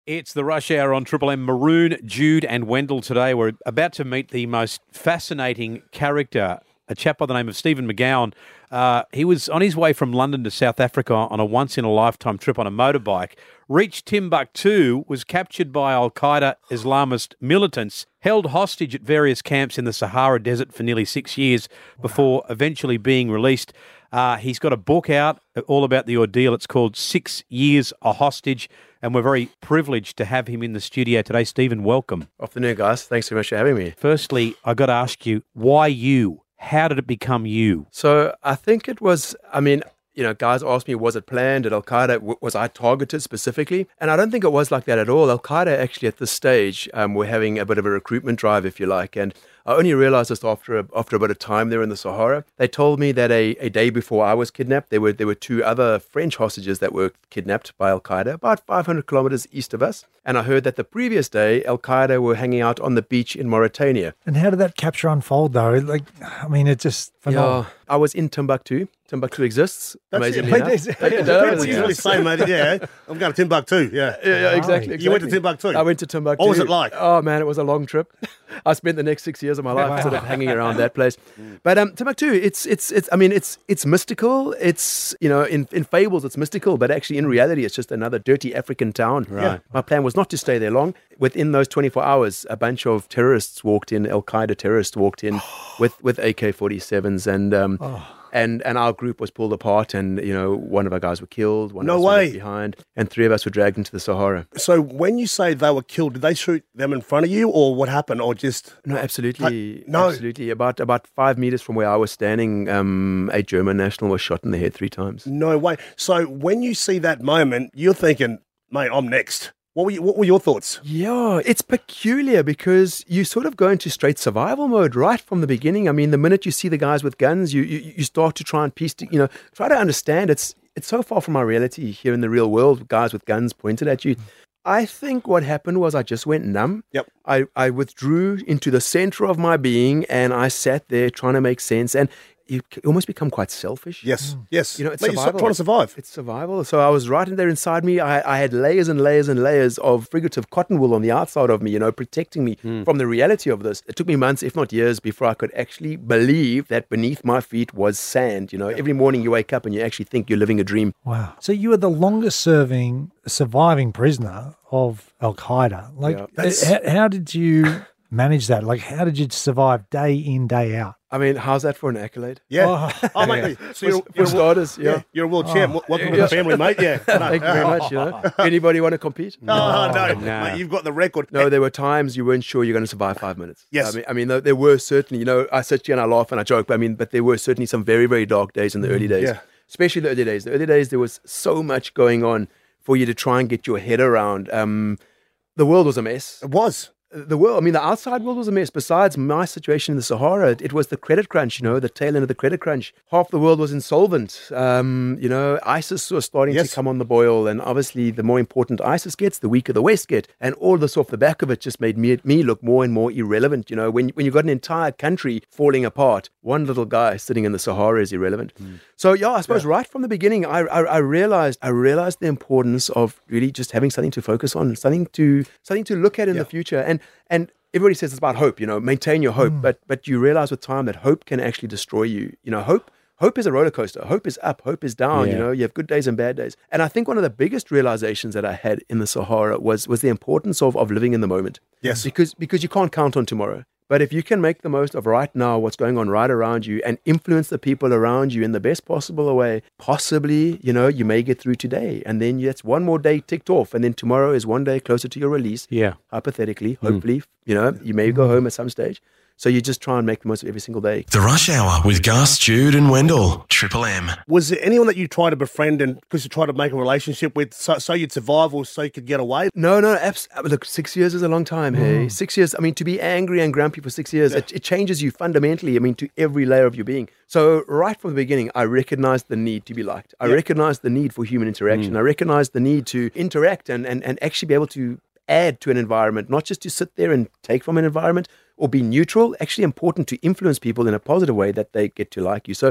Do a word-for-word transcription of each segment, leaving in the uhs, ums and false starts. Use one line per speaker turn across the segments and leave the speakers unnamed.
It's the Rush Hour on Triple M. Maroon, Jude and Wendell today. We're about to meet the most fascinating character, a chap by the name of Stephen McGowan. Uh, he was on his way from London to South Africa on a once-in-a-lifetime trip on a motorbike, reached Timbuktu, was captured by Al-Qaeda Islamist militants, held hostage at various camps in the Sahara Desert for nearly six years before eventually being released. Uh, he's got a book out all about the ordeal. It's called Six Years a Hostage, and we're very privileged to have him in the studio today. Stephen, welcome.
Afternoon, guys. Thanks so much for having me.
Firstly, I got to ask you, why you? How did it become you?
So I think it was, I mean, you know, guys asked me, was it planned? Did Al-Qaeda, w- was I targeted specifically? And I don't think it was like that at all. Al-Qaeda actually at this stage um, were having a bit of a recruitment drive, if you like. And I only realized this after a, after a bit of time there in the Sahara. They told me that a, a day before I was kidnapped, there were there were two other French hostages that were kidnapped by Al-Qaeda, about five hundred kilometers east of us. And I heard that the previous day, Al-Qaeda were hanging out on the beach in Mauritania.
And how did that capture unfold, though? Like, I mean, it just...
Yeah, I was in Timbuktu. Timbuktu exists,
That's
amazingly
it.
enough.
Yeah,
Take it
that's
down.
easily say, mate. Yeah, I'm going to Timbuktu. Yeah,
Yeah, yeah, exactly,
You went to
exactly.
Timbuktu.
I went to Timbuktu.
What was it like?
Oh, man, it was a long trip. I spent the next six years of my life
Wow.
sort of hanging around that place. But um, Timbuktu, it's, it's, it's, I mean, it's, it's mystical. It's, you know, in, in fables, it's mystical, but actually in reality, it's just another dirty African town.
Right.
My plan was not to stay there long. Within those twenty-four hours, a bunch of terrorists walked in, Al-Qaeda terrorists walked in with, with A K forty-sevens and, um, And and our group was pulled apart, and you know one of our guys were killed. One
No
of us was
way.
left behind, and three of us were dragged into the Sahara.
So when you say they were killed, did they shoot them in front of you, or what happened, or just?
No, absolutely,
no.
absolutely. About about five meters from where I was standing, um, a German national was shot in the head three times.
No way. So when you see that moment, you're thinking, mate, I'm next. What were you, what were your thoughts?
Yeah, it's peculiar because you sort of go into straight survival mode right from the beginning. I mean, the minute you see the guys with guns, you you, you start to try and piece, to, you know, try to understand. It's it's so far from our reality here in the real world. Guys with guns pointed at you. I think what happened was I just went numb.
Yep.
I, I withdrew into the center of my being and I sat there trying to make sense. And you almost become quite selfish.
Yes, yes.
You know, it's
Mate, you're
survival.
trying to survive.
It's survival. So I was right in there inside me. I, I had layers and layers and layers of figurative cotton wool on the outside of me, you know, protecting me from the reality of this. It took me months, if not years, before I could actually believe that beneath my feet was sand. You know, every morning you wake up and you actually think you're living a dream.
Wow. So you were the longest serving surviving prisoner of Al-Qaeda. Like,
Yeah.
That's-
how, how did you manage that? Like, how did you survive day in, day out?
I mean, how's that for an accolade?
Yeah.
Oh.
Oh, mate. So
For,
you're,
for
you're,
starters, yeah.
yeah, you're a world champ. Welcome to
Yeah.
the family, mate. Yeah. No.
Thank you very much. You know, anybody want to compete?
Oh, no,
no.
mate, you've got the record.
No, there were times you weren't sure you're going to survive five minutes.
Yes.
I mean, I mean, there- there were certainly, you know, I sit here and I laugh and I joke, but I mean, but there were certainly some very, very dark days in the early days.
Yeah.
Especially the early days. The early days, there was so much going on for you to try and get your head around. Um, the world was a mess.
It was.
The world, I mean, the outside world was a mess. Besides my situation in the Sahara, it, it was the credit crunch, you know, the tail end of the credit crunch. Half the world was insolvent. Um, you know, ISIS was starting
Yes.
to come on the boil. And obviously, the more important ISIS gets, the weaker the West get. And all this off the back of it just made me, me look more and more irrelevant. You know, when, when you've got an entire country falling apart, one little guy sitting in the Sahara is irrelevant. So, yeah, I suppose right from the beginning, I, I, I realized I realized the importance of really just having something to focus on, something to something to look at in the future. And and everybody says it's about hope, you know, maintain your hope. But but you realize with time that hope can actually destroy you. You know, hope hope is a roller coaster. Hope is up, hope is down.
Yeah.
You know, you have good days and bad days. And I think one of the biggest realizations that I had in the Sahara was was the importance of of living in the moment.
Yes.
Because because you can't count on tomorrow. But if you can make the most of right now, what's going on right around you, and influence the people around you in the best possible way, possibly, you know, you may get through today. And then that's one more day ticked off. And then tomorrow is one day closer to your release.
Yeah.
Hypothetically, hopefully, you know, you may go home at some stage. So you just try and make the most of every single day.
The Rush Hour with Gus, Jude and Wendell. Triple M.
Was there anyone that you tried to befriend and because you tried to make a relationship with so, so you'd survive or so you could get away?
No, no, abs- look, six years is a long time, hey? Six years, I mean, to be angry and grumpy for six years, it, it changes you fundamentally, I mean, to every layer of your being. So right from the beginning, I recognized the need to be liked. I recognized the need for human interaction. I recognized the need to interact and, and, and actually be able to add to an environment, not just to sit there and take from an environment or be neutral, actually important to influence people in a positive way that they get to like you. So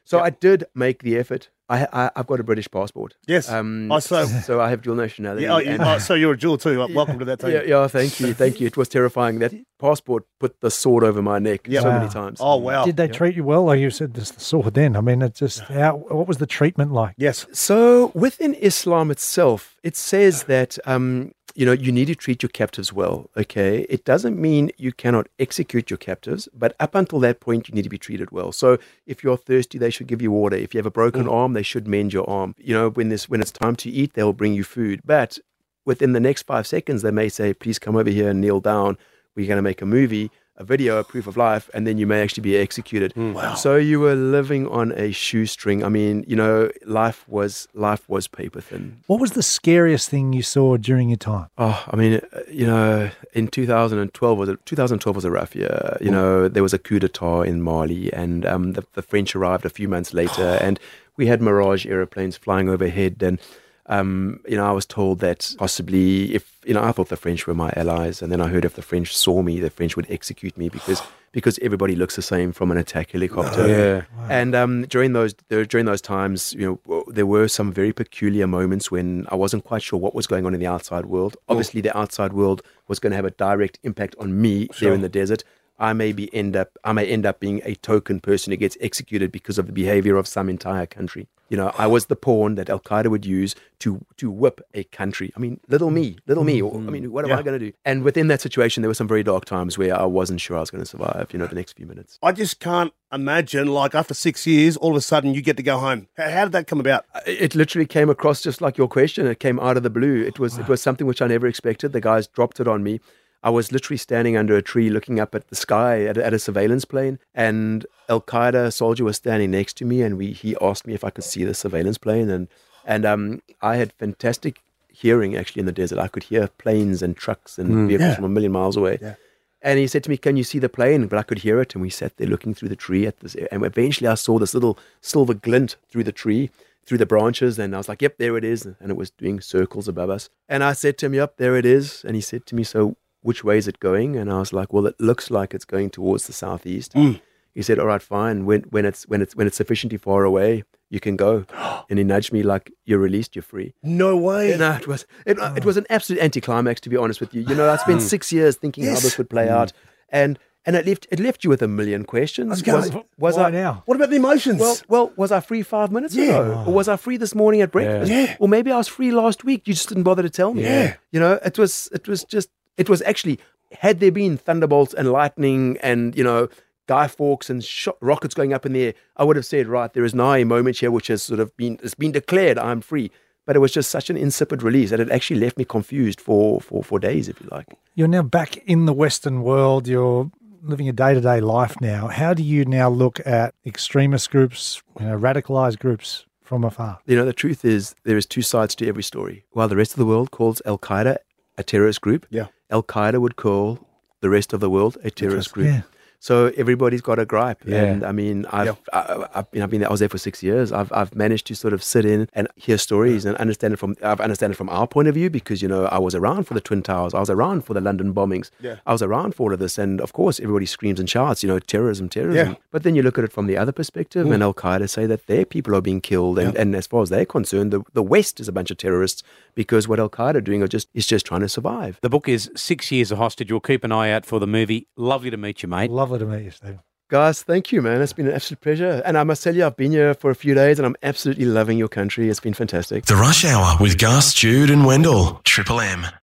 So I did make the effort. I, I I've got a British passport.
Yes.
Um.
I so-
so I have dual nationality.
Yeah, oh, you,
and-
oh, so you're a jewel too. Uh, Welcome to that team.
yeah, yeah. Thank you, thank you. It was terrifying. That passport put the sword over my neck
Yeah.
so
Wow.
many times.
Oh, wow.
Did they treat you well? Like you said, this the sword then. I mean, it just, how, what was the treatment like?
Yes.
So within Islam itself, it says that um, you know, you need to treat your captives well. Okay, it doesn't mean you cannot execute your captives, but up until that point, you need to be treated well. So if you're thirsty, they should give you water. If you have a broken arm, they should mend your arm. You know, when this when it's time to eat, they'll bring you food. But within the next five seconds, they may say, "Please come over here and kneel down. We're going to make a movie." A video, a proof of life, and then you may actually be executed.
Wow.
So you were living on a shoestring. I mean, you know, life was life was paper thin.
What was the scariest thing you saw during your time?
Oh, I mean, uh, you know, in two thousand twelve was a, two thousand twelve was a rough year. You know, there was a coup d'etat in Mali, and um, the, the French arrived a few months later, and we had Mirage aeroplanes flying overhead, and um, you know, I was told that possibly if, you know, I thought the French were my allies, and then I heard if the French saw me, the French would execute me because because everybody looks the same from an attack helicopter.
Yeah.
And um, during those there, during those times, you know, there were some very peculiar moments when I wasn't quite sure what was going on in the outside world. Obviously, the outside world was going to have a direct impact on me there in the desert. I may be end up I may end up being a token person who gets executed because of the behavior of some entire country. You know, I was the pawn that Al Qaeda would use to to whip a country. I mean, little me, little me. Or, I mean, what am
Yeah.
I going to do? And within that situation, there were some very dark times where I wasn't sure I was going to survive. You know, the next few minutes.
I just can't imagine, like, after six years, all of a sudden you get to go home. How, how did that come about?
It literally came across just like your question. It came out of the blue. It was it was something which I never expected. The guys dropped it on me. I was literally standing under a tree looking up at the sky at, a- at a surveillance plane, and Al Qaeda soldier was standing next to me, and we he asked me if I could see the surveillance plane, and and um I had fantastic hearing actually in the desert. I could hear planes and trucks and vehicles
Yeah.
from a million miles away.
Yeah.
And he said to me, "Can you see the plane?" But I could hear it, and we sat there looking through the tree at this, and eventually I saw this little silver glint through the tree, through the branches, and I was like, "Yep, there it is," and it was doing circles above us. And I said to him, "Yep, there it is," and he said to me, "So which way is it going?" And I was like, "Well, it looks like it's going towards the southeast." He said, "All right, fine. When when it's when it's when it's sufficiently far away, you can go." And he nudged me like, "You're released. You're free."
No way.
No, it was it, it was an absolute anticlimax, to be honest with you. You know, I spent six years thinking how
Yes.
this would play out, and and it left it left you with a million questions.
was gonna
Was,
say,
was
Why
I
now?
What about the emotions?
well, well, was I free five minutes ago, or was I free this morning at breakfast?
Yeah.
Or maybe I was free last week. You just didn't bother to tell me.
Yeah.
You know, it was it was just it was actually, had there been thunderbolts and lightning and, you know, Guy Fawkes and shot, rockets going up in the air, I would have said, right, there is now a moment here which has sort of been, it's been declared I'm free. But it was just such an insipid release that it actually left me confused for, for, for days, if you like.
You're now back in the Western world. You're living a day-to-day life now. How do you now look at extremist groups, you know, radicalized groups from afar?
You know, the truth is there is two sides to every story. While the rest of the world calls Al Qaeda a terrorist group,
Yeah.
Al Qaeda would call the rest of the world a terrorist group.
Yeah.
So everybody's got a gripe,
Yeah.
and I mean, I've, I, I've been, I've been, I was there for six years. I've, I've managed to sort of sit in and hear stories and understand it from, I've understand it from our point of view because you know I was around for the Twin Towers, I was around for the London bombings,
Yeah.
I was around for all of this, and of course everybody screams and shouts, you know, terrorism, terrorism.
Yeah.
But then you look at it from the other perspective, and Al Qaeda say that their people are being killed, and, and as far as they're concerned, the, the West is a bunch of terrorists because what Al Qaeda are doing are just is just trying to survive.
The book is Six Years a Hostage. We'll keep an eye out for the movie. Lovely to meet you, mate.
Lovely to meet you, Stephen.
Guys, thank you, man. It's been an absolute pleasure. And I must tell you, I've been here for a few days and I'm absolutely loving your country. It's been fantastic.
The Rush Hour with Gus, Jude, and Wendell. Triple M.